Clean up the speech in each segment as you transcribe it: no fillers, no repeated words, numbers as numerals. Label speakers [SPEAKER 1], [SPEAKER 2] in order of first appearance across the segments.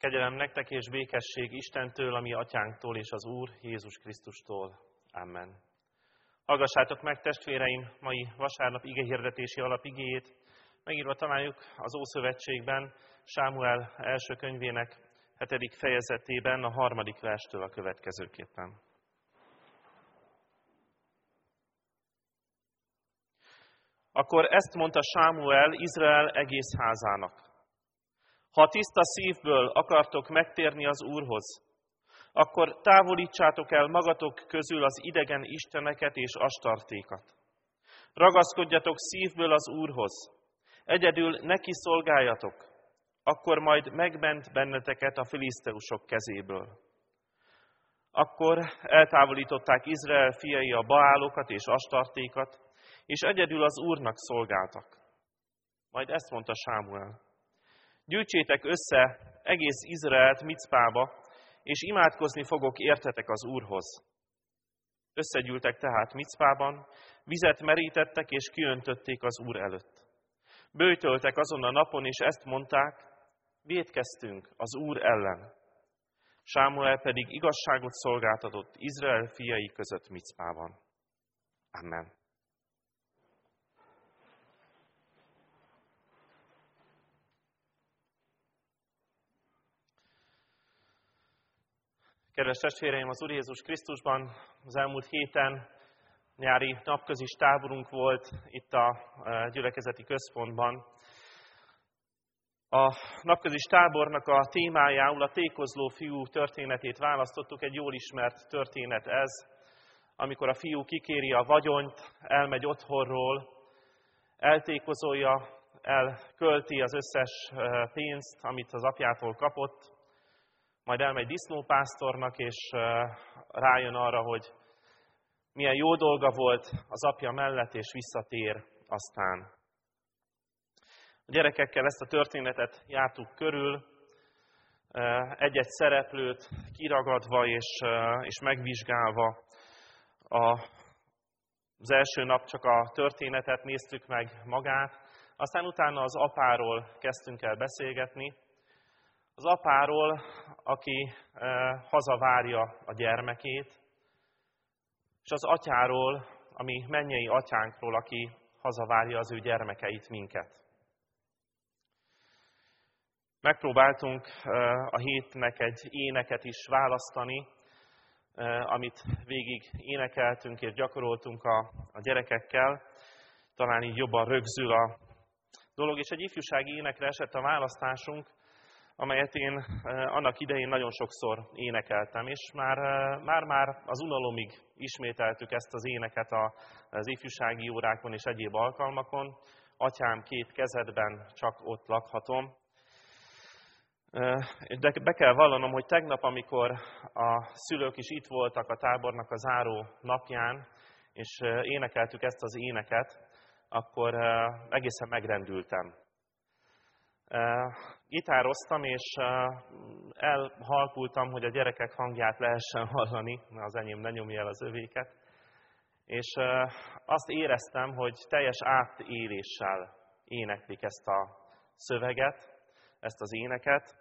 [SPEAKER 1] Kegyelem nektek és békesség Istentől, a mi atyánktól és az Úr Jézus Krisztustól. Amen. Hallgassátok meg, testvéreim, mai vasárnap igehirdetési alapigéjét. Megírva találjuk az Ószövetségben, Sámuel első könyvének 7. fejezetében, a 3. verstől a következőképpen. Akkor ezt mondta Sámuel Izrael egész házának. Ha tiszta szívből akartok megtérni az Úrhoz, akkor távolítsátok el magatok közül az idegen isteneket és astartékat. Ragaszkodjatok szívből az Úrhoz, egyedül neki szolgáljatok, akkor majd megment benneteket a filiszteusok kezéből. Akkor eltávolították Izrael fiai a baálokat és astartékat, és egyedül az Úrnak szolgáltak. Majd ezt mondta Sámuel. Gyűjtsétek össze egész Izraelt Micpába, és imádkozni fogok értetek az Úrhoz. Összegyűltek tehát Micpában, vizet merítettek és kiöntötték az Úr előtt. Böjtöltek azon a napon, és ezt mondták, vétkeztünk az Úr ellen. Sámuel pedig igazságot szolgáltatott Izrael fiai között Micpában. Amen. Kedves testvéreim, az Úr Jézus Krisztusban az elmúlt héten nyári napközis táborunk volt itt a gyülekezeti központban. A napközis tábornak a témájául a tékozló fiú történetét választottuk, egy jól ismert történet ez, amikor a fiú kikéri a vagyont, elmegy otthonról, eltékozolja, elkölti az összes pénzt, amit az apjától kapott, majd elmegy disznópásztornak, és rájön arra, hogy milyen jó dolga volt az apja mellett, és visszatér aztán. A gyerekekkel ezt a történetet jártuk körül, egy-egy szereplőt kiragadva és megvizsgálva. Az első nap csak a történetet néztük meg magát, aztán utána az apáról kezdtünk el beszélgetni. Az apáról, aki hazavárja a gyermekét, és az atyáról, ami mennyei atyánkról, aki hazavárja az ő gyermekeit, minket. Megpróbáltunk a hétnek egy éneket is választani, amit végig énekeltünk és gyakoroltunk a gyerekekkel. Talán így jobban rögzül a dolog, és egy ifjúsági énekre esett a választásunk, amelyet én annak idején nagyon sokszor énekeltem, és már az unalomig ismételtük ezt az éneket az ifjúsági órákon és egyéb alkalmakon. Atyám, két kezedben csak ott lakhatom. De be kell vallanom, hogy tegnap, amikor a szülők is itt voltak a tábornak a záró napján, és énekeltük ezt az éneket, akkor egészen megrendültem. Gitároztam, és elhalkultam, hogy a gyerekek hangját lehessen hallani, az enyém ne nyomja el az övéket. És azt éreztem, hogy teljes átéléssel éneklik ezt a szöveget, ezt az éneket,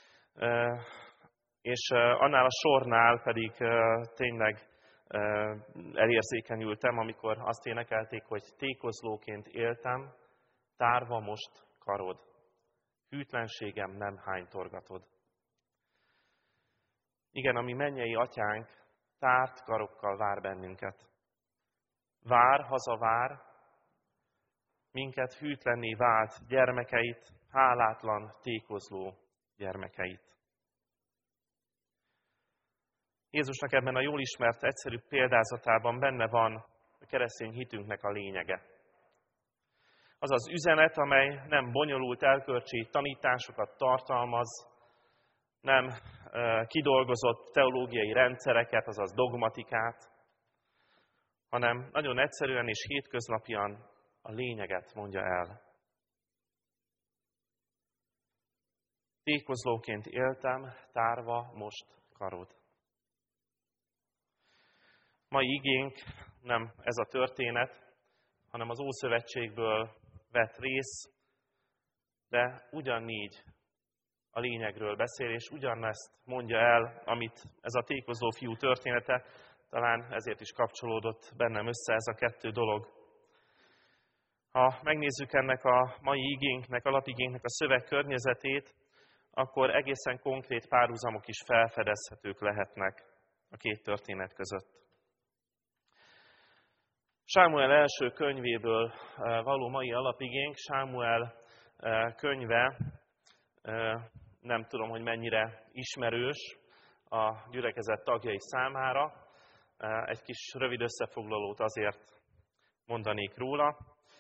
[SPEAKER 1] és annál a sornál pedig tényleg elérzékenyültem, amikor azt énekelték, hogy tékozlóként éltem, tárva most karod. Hűtlenségem nem hánytorgatod. Igen, a mi mennyei atyánk tárt karokkal vár bennünket. Vár, hazavár, minket hűtlenné vált gyermekeit, hálátlan, tékozló gyermekeit. Jézusnak ebben a jól ismert, egyszerű példázatában benne van a keresztény hitünknek a lényege. Az az üzenet, amely nem bonyolult elkölcsi tanításokat tartalmaz, nem kidolgozott teológiai rendszereket, azaz dogmatikát, hanem nagyon egyszerűen és hétköznapian a lényeget mondja el. Tékozlóként éltem, tárva most karod. Mai igénk nem ez a történet, hanem az Ószövetségből vett rész, de ugyanígy a lényegről beszél, és ugyanezt mondja el, amit ez a tékozló fiú története, talán ezért is kapcsolódott bennem össze ez a kettő dolog. Ha megnézzük ennek a mai igénknek, alapigénknek a szöveg környezetét, akkor egészen konkrét párhuzamok is felfedezhetők lehetnek a két történet között. Sámuel első könyvéből való mai alapigénk, Sámuel könyve, nem tudom, hogy mennyire ismerős a gyülekezet tagjai számára. Egy kis rövid összefoglalót azért mondanék róla.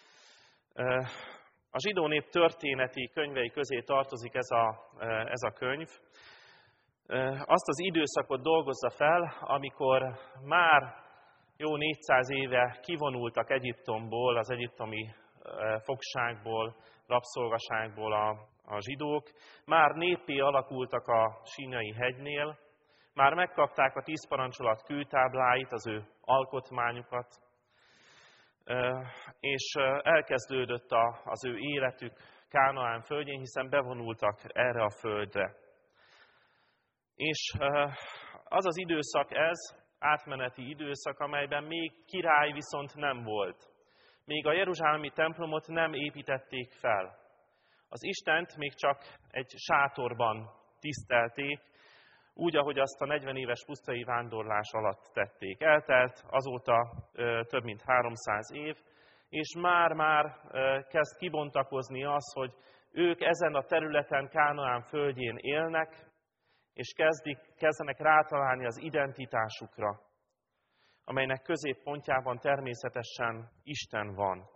[SPEAKER 1] A zsidó nép történeti könyvei közé tartozik ez a könyv. Azt az időszakot dolgozza fel, amikor már jó 400 éve kivonultak Egyiptomból, az egyiptomi fogságból, rabszolgaságból a zsidók, már néppé alakultak a Sínai hegynél, már megkapták a 10 parancsolat kőtábláit, az ő alkotmányukat, és elkezdődött az ő életük Kánaán földjén, hiszen bevonultak erre a földre. És az az időszak ez, átmeneti időszak, amelyben még király viszont nem volt. Még a jeruzsálemi templomot nem építették fel. Az Istent még csak egy sátorban tisztelték, úgy, ahogy azt a 40 éves pusztai vándorlás alatt tették. Eltelt azóta több mint 300 év, és már kezd kibontakozni az, hogy ők ezen a területen, Kánaán földjén élnek, és kezdenek rátalálni az identitásukra, amelynek középpontjában természetesen Isten van.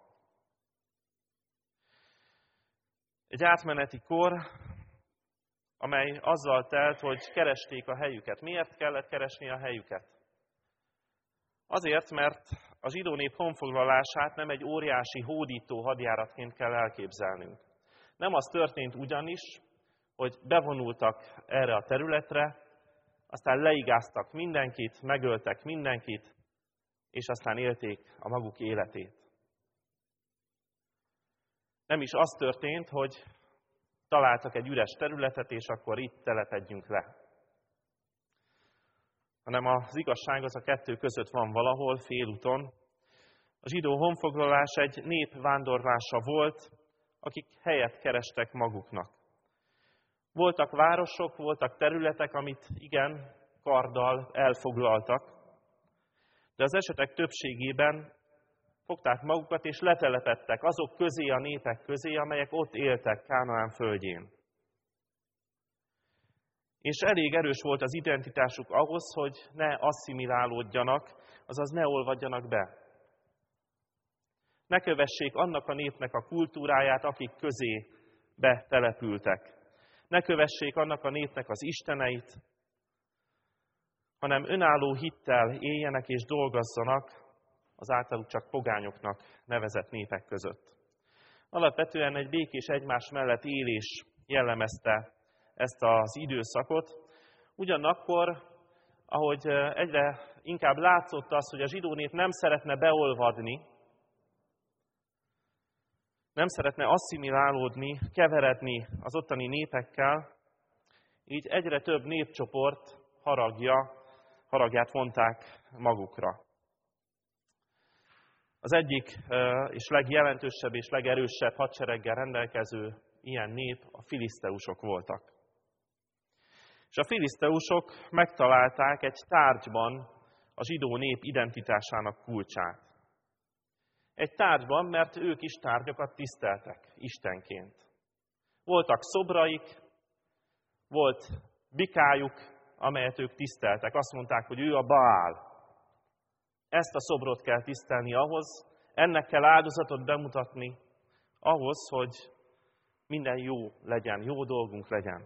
[SPEAKER 1] Egy átmeneti kor, amely azzal telt, hogy keresték a helyüket. Miért kellett keresni a helyüket? Azért, mert a zsidó nép honfoglalását nem egy óriási hódító hadjáratként kell elképzelnünk. Nem az történt ugyanis, hogy bevonultak erre a területre, aztán leigáztak mindenkit, megöltek mindenkit, és aztán élték a maguk életét. Nem is az történt, hogy találtak egy üres területet, és akkor itt telepedjünk le. Hanem az igazság az a kettő között van valahol, félúton. A zsidó honfoglalás egy nép vándorlása volt, akik helyet kerestek maguknak. Voltak városok, voltak területek, amit igen, karddal elfoglaltak, de az esetek többségében fogták magukat és letelepedtek azok közé, a népek közé, amelyek ott éltek Kánaán földjén. És elég erős volt az identitásuk ahhoz, hogy ne asszimilálódjanak, azaz ne olvadjanak be. Ne kövessék annak a népnek a kultúráját, akik közé betelepültek. Ne kövessék annak a népnek az isteneit, hanem önálló hittel éljenek és dolgozzanak az általuk csak pogányoknak nevezett népek között. Alapvetően egy békés egymás mellett élés jellemezte ezt az időszakot. Ugyanakkor, ahogy egyre inkább látszott az, hogy a zsidó nép nem szeretne beolvadni, nem szeretne asszimilálódni, keveredni az ottani népekkel, így egyre több népcsoport haragját vonták magukra. Az egyik és legjelentősebb és legerősebb hadsereggel rendelkező ilyen nép a filiszteusok voltak. És a filiszteusok megtalálták egy tárgyban a zsidó nép identitásának kulcsát. Egy tárgyban, mert ők is tárgyakat tiszteltek istenként. Voltak szobraik, volt bikájuk, amelyet ők tiszteltek. Azt mondták, hogy ő a Baál. Ezt a szobrot kell tisztelni ahhoz, ennek kell áldozatot bemutatni ahhoz, hogy minden jó legyen, jó dolgunk legyen.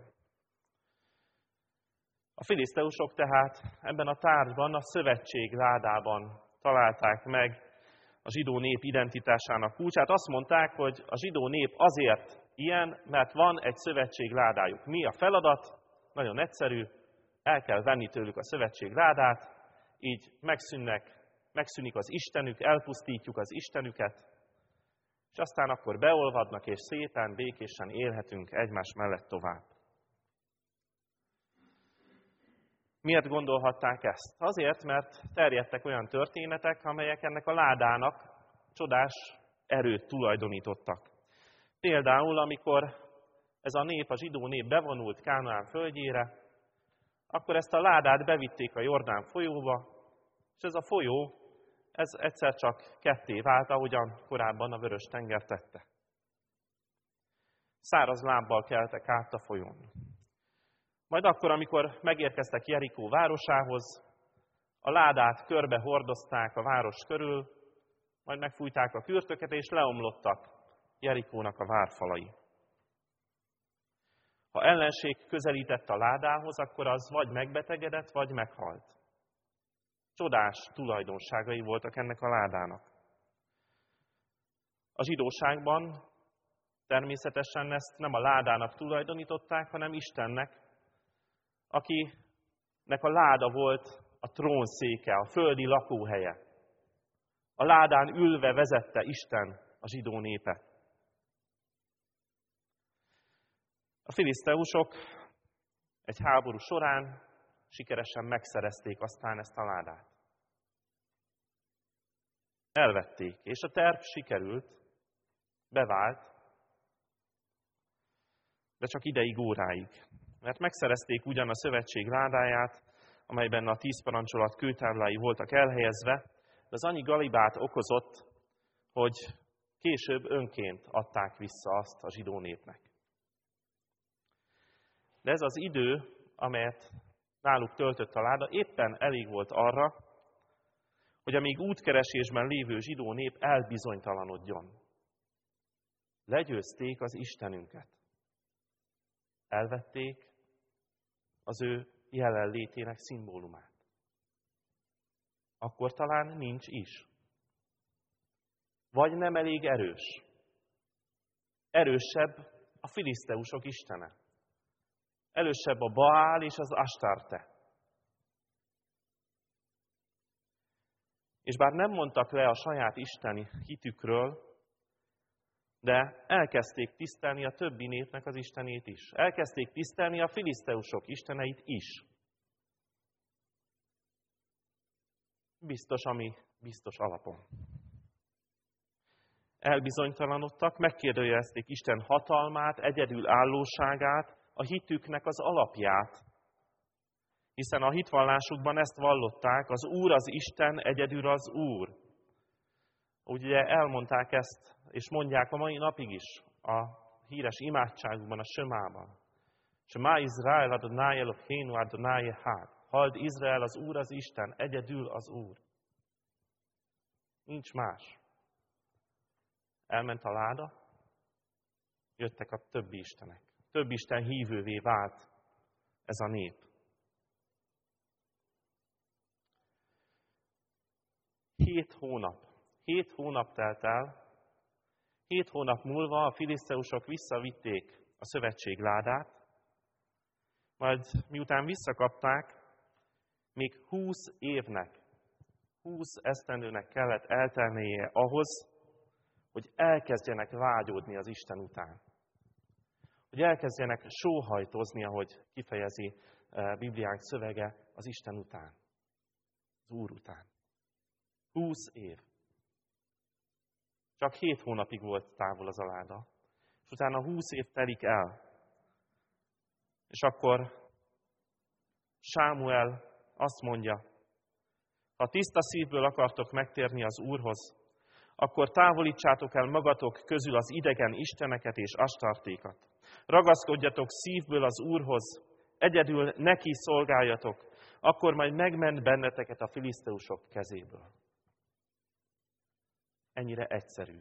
[SPEAKER 1] A filiszteusok tehát ebben a tárgyban, a szövetség ládában találták meg a zsidó nép identitásának kulcsát. Azt mondták, hogy a zsidó nép azért ilyen, mert van egy szövetség ládájuk. Mi a feladat? Nagyon egyszerű, el kell venni tőlük a szövetség ládát, így megszűnik az Istenük, elpusztítjuk az Istenüket, és aztán akkor beolvadnak, és szépen, békésen élhetünk egymás mellett tovább. Miért gondolhatták ezt? Azért, mert terjedtek olyan történetek, amelyek ennek a ládának csodás erőt tulajdonítottak. Például, amikor ez a nép, a zsidó nép bevonult Kánaán földjére, akkor ezt a ládát bevitték a Jordán folyóba, és ez a folyó, ez egyszer csak ketté vált, ahogyan korábban a Vörös-tenger tette. Száraz lábbal keltek át a folyón. Majd akkor, amikor megérkeztek Jerikó városához, a ládát körbe hordozták a város körül, majd megfújták a kürtöket, és leomlottak Jerikónak a várfalai. Ha ellenség közelített a ládához, akkor az vagy megbetegedett, vagy meghalt. Csodás tulajdonságai voltak ennek a ládának. A zsidóságban természetesen ezt nem a ládának tulajdonították, hanem Istennek, akinek a láda volt a trónszéke, a földi lakóhelye. A ládán ülve vezette Isten a zsidó népet. A filiszteusok egy háború során sikeresen megszerezték aztán ezt a ládát. Elvették, és a terv sikerült, bevált, de csak ideig, óráig. Mert megszerezték ugyan a szövetség ládáját, amelyben a 10 parancsolat kőtáblái voltak elhelyezve, de az annyi galibát okozott, hogy később önként adták vissza azt a zsidó népnek. De ez az idő, amelyet náluk töltött a láda, éppen elég volt arra, hogy a még útkeresésben lévő zsidó nép elbizonytalanodjon. Legyőzték az Istenünket. Elvették az ő jelenlétének szimbólumát. Akkor talán nincs is. Vagy nem elég erős. Erősebb a filiszteusok istene. Erősebb a Baál és az Astarte. És bár nem mondtak le a saját isteni hitükről, de elkezdték tisztelni a többi népnek az istenét is. Elkezdték tisztelni a filiszteusok isteneit is. Biztos, ami biztos alapon. Elbizonytalanodtak, megkérdőjelezték Isten hatalmát, egyedülállóságát, a hitüknek az alapját. Hiszen a hitvallásukban ezt vallották, az Úr az Isten, egyedül az Úr. Ugye elmondták ezt, és mondják a mai napig is a híres imádságukban, a Sömában. Shema Izrael Adonai Eloheinu Adonai Echad. Halld Izrael, az Úr az Isten, egyedül az Úr. Nincs más. Elment a láda, jöttek a többi istenek. Több isten hívővé vált ez a nép. 7 hónap telt el. 7 hónap múlva a filiszteusok visszavitték a szövetség ládát, majd miután visszakapták, még 20 évnek, 20 esztendőnek kellett eltelnie ahhoz, hogy elkezdjenek vágyódni az Isten után. Hogy elkezdjenek sóhajtozni, ahogy kifejezi Bibliánk szövege, az Isten után, az Úr után. 20 év. Csak 7 hónapig volt távol az a láda. És utána 20 év telik el. És akkor Sámuel azt mondja, ha tiszta szívből akartok megtérni az Úrhoz, akkor távolítsátok el magatok közül az idegen isteneket és astartékat. Ragaszkodjatok szívből az Úrhoz, egyedül neki szolgáljatok, akkor majd megment benneteket a filiszteusok kezéből. Ennyire egyszerű.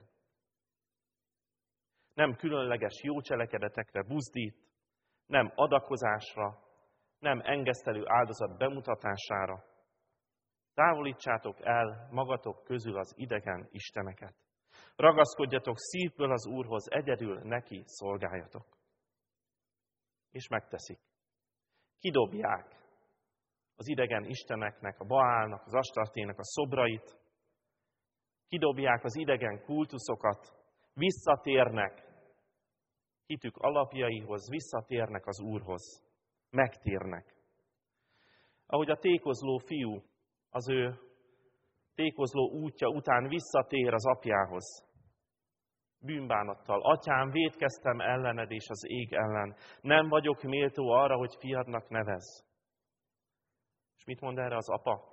[SPEAKER 1] Nem különleges jó cselekedetekre buzdít, nem adakozásra, nem engesztelő áldozat bemutatására. Távolítsátok el magatok közül az idegen isteneket. Ragaszkodjatok szívből az Úrhoz, egyedül neki szolgáljatok. És megteszik. Kidobják az idegen isteneknek, a Baálnak, az Astartének a szobrait, kidobják az idegen kultuszokat, visszatérnek hitük alapjaihoz, visszatérnek az Úrhoz. Megtérnek. ahogy a tékozló fiú az ő tékozló útja után visszatér az apjához. Bűnbánattal. Atyám, vétkeztem ellened és az ég ellen. Nem vagyok méltó arra, hogy fiadnak nevez. És mit mond erre az apa?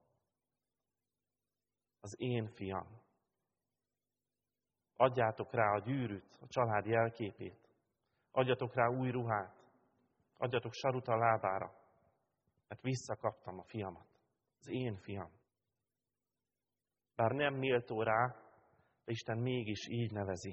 [SPEAKER 1] Az én fiam. Adjátok rá a gyűrűt, a család jelképét. Adjatok rá új ruhát. Adjatok sarut a lábára. Mert visszakaptam a fiamat. Az én fiam. Bár nem méltó rá, de Isten mégis így nevezi.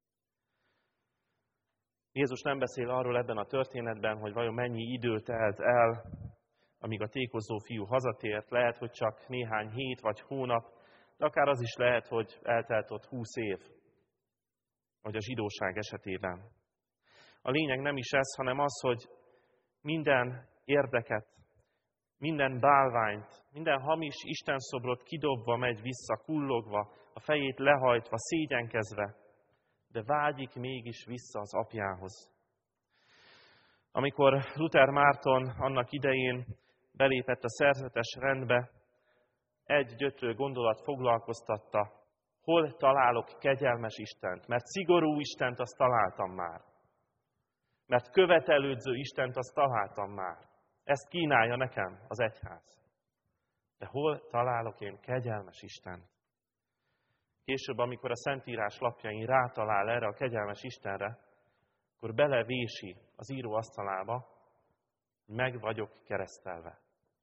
[SPEAKER 1] Jézus nem beszél arról ebben a történetben, hogy vajon mennyi idő telt el, amíg a tékozó fiú hazatért. Lehet, hogy csak néhány hét vagy hónap, de akár az is lehet, hogy eltelt ott 20 év, vagy a zsidóság esetében. A lényeg nem is ez, hanem az, hogy minden érdeket, minden bálványt, minden hamis istenszobrot kidobva megy vissza, kullogva, a fejét lehajtva, szégyenkezve, de vágyik mégis vissza az apjához. Amikor Luther Márton annak idején belépett a szerzetes rendbe, egy gyötrő gondolat foglalkoztatta, hol találok kegyelmes Istent, mert szigorú Istent azt találtam már. Mert követelődző Istent azt találtam már. Ezt kínálja nekem az egyház. De hol találok én kegyelmes Istent? Később, amikor a Szentírás lapjain rátalál erre a kegyelmes Istenre, akkor belevési az író asztalába, hogy meg vagyok keresztelve.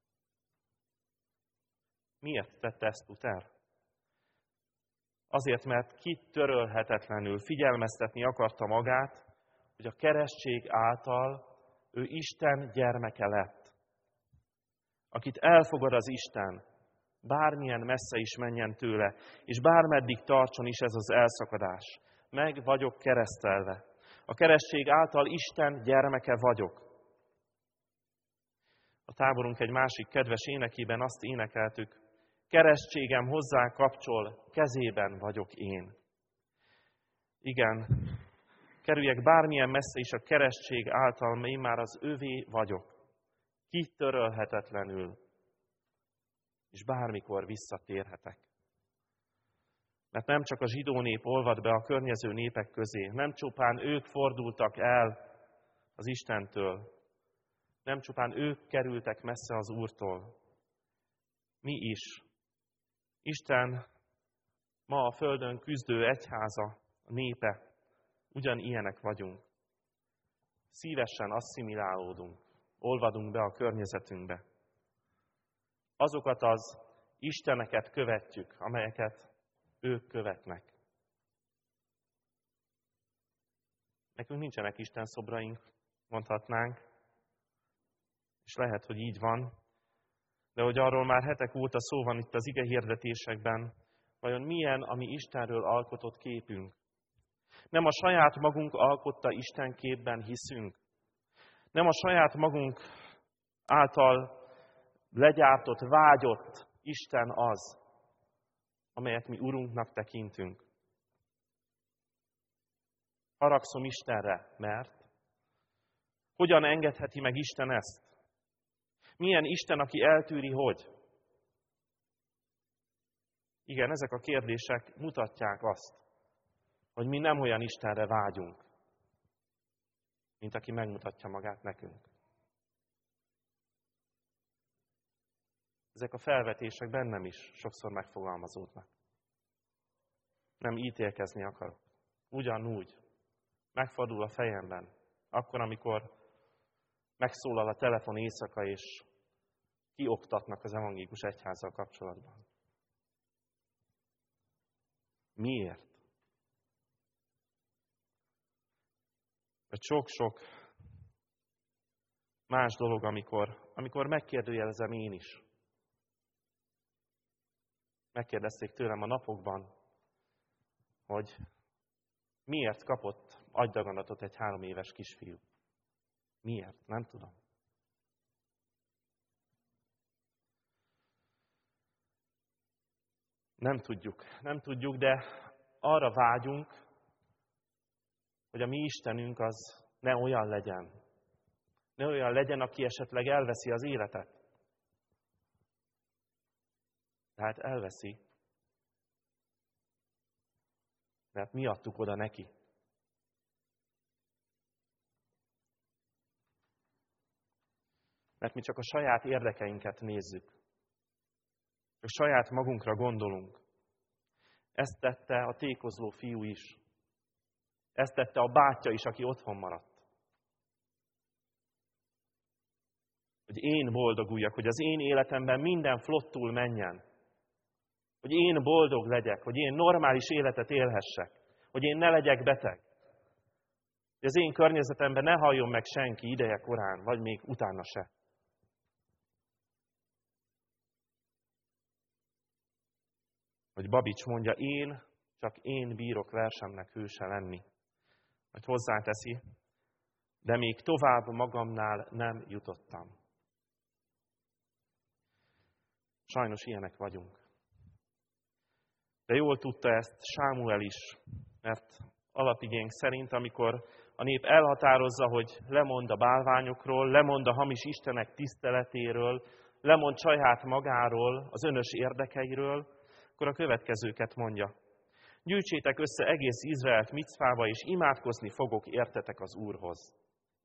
[SPEAKER 1] Miért tette ezt Luther? Azért, mert kitörölhetetlenül figyelmeztetni akarta magát, hogy a keresztség által ő Isten gyermeke lett. Akit elfogad az Isten, bármilyen messze is menjen tőle, és bármeddig tartson is ez az elszakadás. Meg vagyok keresztelve. A keresztség által Isten gyermeke vagyok. A táborunk egy másik kedves énekében azt énekeltük, keresztségem hozzá kapcsol, kezében vagyok én. Igen, kerüljek bármilyen messze is a keresztség által, én már az övé vagyok. Kitörölhetetlenül, és bármikor visszatérhetek. Mert nem csak a zsidó nép olvad be a környező népek közé, nem csupán ők fordultak el az Istentől, nem csupán ők kerültek messze az Úrtól. Mi is. Isten ma a földön küzdő egyháza, a népe, ugyanilyenek vagyunk. Szívesen asszimilálódunk, olvadunk be a környezetünkbe. Azokat az isteneket követjük, amelyeket ők követnek. Nekünk nincsenek istenszobraink, mondhatnánk, és lehet, hogy így van, de hogy arról már hetek óta szó van itt az ige hirdetésekben, vajon milyen a mi Istenről alkotott képünk? Nem a saját magunk alkotta Isten képben hiszünk? Nem a saját magunk által legyártott, vágyott Isten az, amelyet mi Urunknak tekintünk? Haragszom Istenre, mert? Hogyan engedheti meg Isten ezt? Milyen Isten, aki eltűri, hogy? Igen, ezek a kérdések mutatják azt, hogy mi nem olyan Istenre vágyunk, mint aki megmutatja magát nekünk. Ezek a felvetések bennem is sokszor megfogalmazódnak. Nem ítélkezni akarok. Ugyanúgy megfordul a fejemben, akkor, amikor megszólal a telefon éjszaka, és kioktatnak az evangélikus egyházzal kapcsolatban. Miért? Mert sok-sok más dolog, amikor megkérdőjelezem én is. Megkérdezték tőlem a napokban, hogy miért kapott agydaganatot egy 3 éves kisfiú. Miért? Nem tudom. Nem tudjuk, de arra vágyunk, hogy a mi Istenünk az ne olyan legyen. Ne olyan legyen, aki esetleg elveszi az életet. Tehát elveszi, mert mi adtuk oda neki. Mert mi csak a saját érdekeinket nézzük. Csak saját magunkra gondolunk. Ezt tette a tékozló fiú is. Ezt tette a bátyja is, aki otthon maradt. Hogy én boldoguljak, hogy az én életemben minden flottul menjen. Hogy én boldog legyek, hogy én normális életet élhessek. Hogy én ne legyek beteg. Hogy az én környezetemben ne halljon meg senki ideje korán, vagy még utána se. Hogy Babics mondja, csak én bírok versemnek hőse lenni. Majd hozzáteszi, de még tovább magamnál nem jutottam. Sajnos ilyenek vagyunk. De jól tudta ezt Sámuel is, mert alapigénk szerint, amikor a nép elhatározza, hogy lemond a bálványokról, lemond a hamis istenek tiszteletéről, lemond saját magáról, az önös érdekeiről, akkor a következőket mondja. Gyűjtsétek össze egész Izraelt Micpába, és imádkozni fogok értetek az Úrhoz.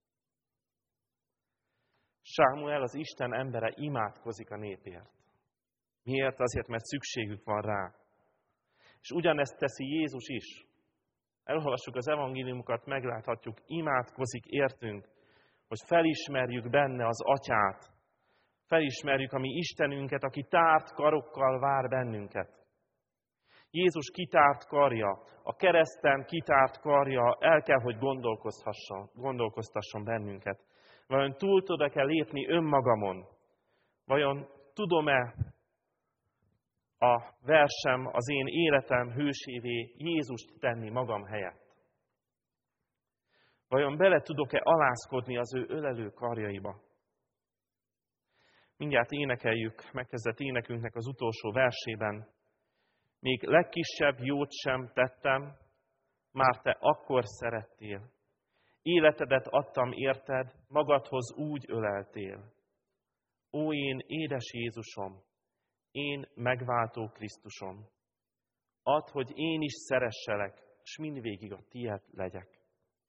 [SPEAKER 1] Sámuel, az Isten embere imádkozik a népért. Miért? Azért, mert szükségük van rá. És ugyanezt teszi Jézus is. Elolvassuk az evangéliumokat, megláthatjuk, imádkozik értünk, hogy felismerjük benne az Atyát, felismerjük a mi Istenünket, aki tárt karokkal vár bennünket. Jézus kitárt karja, a kereszten kitárt karja el kell, hogy gondolkoztasson bennünket. Vajon túl tudok-e lépni önmagamon? Vajon tudom-e a versem, az én életem hősévé Jézust tenni magam helyett? Vajon bele tudok-e alázkodni az ő ölelő karjaiba? Mindjárt énekeljük, megkezdett énekünknek az utolsó versében. Még legkisebb jót sem tettem, már te akkor szerettél. Életedet adtam érted, magadhoz úgy öleltél. Ó, én édes Jézusom, én megváltó Krisztusom, add, hogy én is szeresselek, s mindvégig a tiéd legyek.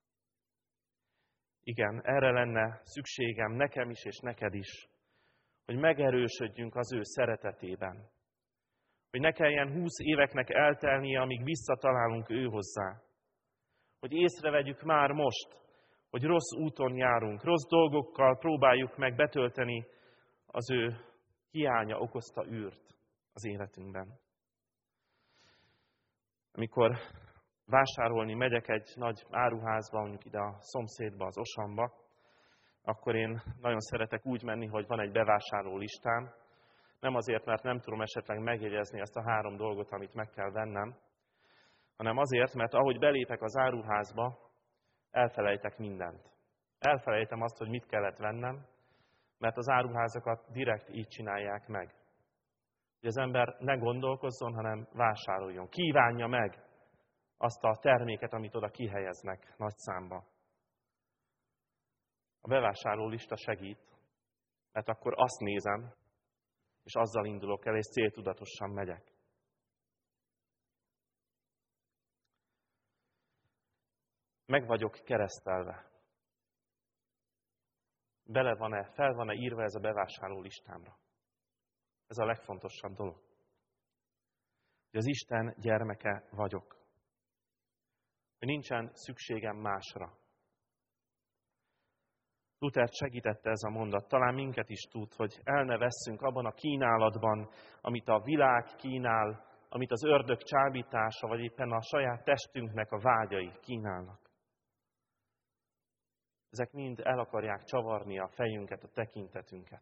[SPEAKER 1] Igen, erre lenne szükségem nekem is és neked is, hogy megerősödjünk az ő szeretetében. Hogy ne kelljen 20 éveknek eltelnie, amíg visszatalálunk ő hozzá. Hogy észrevegyük már most, hogy rossz úton járunk, rossz dolgokkal próbáljuk meg betölteni az ő hiánya okozta űrt az életünkben. Amikor vásárolni megyek egy nagy áruházba, mondjuk ide a szomszédba, az Osamba, akkor én nagyon szeretek úgy menni, hogy van egy bevásárló listám. Nem azért, mert nem tudom esetleg megjegyezni ezt a 3 dolgot, amit meg kell vennem, hanem azért, mert ahogy belépek az áruházba, elfelejtek mindent. Elfelejtem azt, hogy mit kellett vennem, mert az áruházakat direkt így csinálják meg. Hogy az ember ne gondolkozzon, hanem vásároljon. Kívánja meg azt a terméket, amit oda kihelyeznek nagy számba. A bevásárlólista segít, mert akkor azt nézem, és azzal indulok el, és céltudatosan megyek. Meg vagyok keresztelve. Fel van-e írva ez a bevásárló listámra? Ez a legfontosabb dolog. Hogy az Isten gyermeke vagyok. Hogy nincsen szükségem másra. Luther segítette ez a mondat, talán minket is tud, hogy el ne vesszünk abban a kínálatban, amit a világ kínál, amit az ördög csábítása, vagy éppen a saját testünknek a vágyai kínálnak. Ezek mind el akarják csavarni a fejünket, a tekintetünket.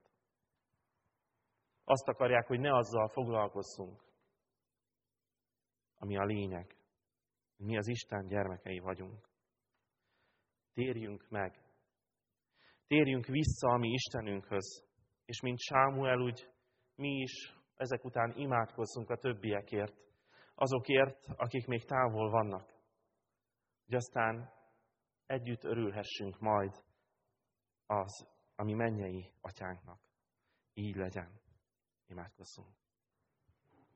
[SPEAKER 1] Azt akarják, hogy ne azzal foglalkozzunk, ami a lényeg. Mi az Isten gyermekei vagyunk. Térjünk meg. Térjünk vissza a mi Istenünkhöz. És mint Sámuel, úgy mi is ezek után imádkozzunk a többiekért. Azokért, akik még távol vannak. Hogy aztán együtt örülhessünk majd az, ami mennyei atyánknak. Így legyen. Imádkozzunk.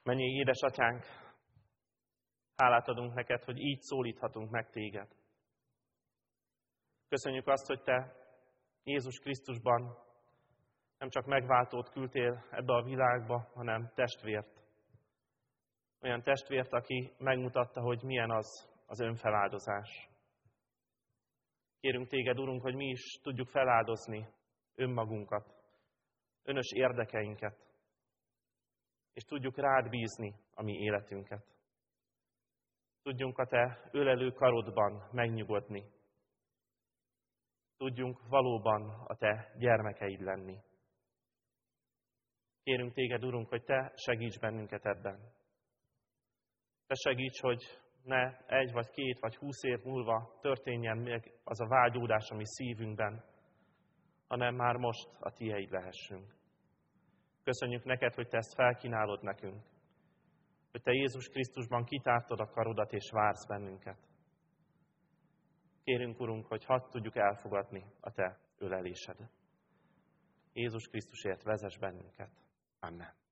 [SPEAKER 1] Mennyei édesatyánk, hálát adunk neked, hogy így szólíthatunk meg téged. Köszönjük azt, hogy te Jézus Krisztusban nem csak megváltót küldtél ebbe a világba, hanem testvért. Olyan testvért, aki megmutatta, hogy milyen az önfeláldozás. Kérünk téged, Urunk, hogy mi is tudjuk feláldozni önmagunkat, önös érdekeinket, és tudjuk rád bízni a mi életünket. Tudjunk a te ölelő karodban megnyugodni. Tudjunk valóban a te gyermekeid lenni. Kérünk téged, Urunk, hogy te segíts bennünket ebben. Te segíts, hogy ne 1 vagy 2 vagy 20 év múlva történjen meg az a vágyódás a mi szívünkben, hanem már most a tieid lehessünk. Köszönjük neked, hogy te ezt felkínálod nekünk, hogy te Jézus Krisztusban kitártod a karodat és vársz bennünket. Kérünk, Urunk, hogy hadd tudjuk elfogadni a te ölelésedet. Jézus Krisztusért vezess bennünket. Amen.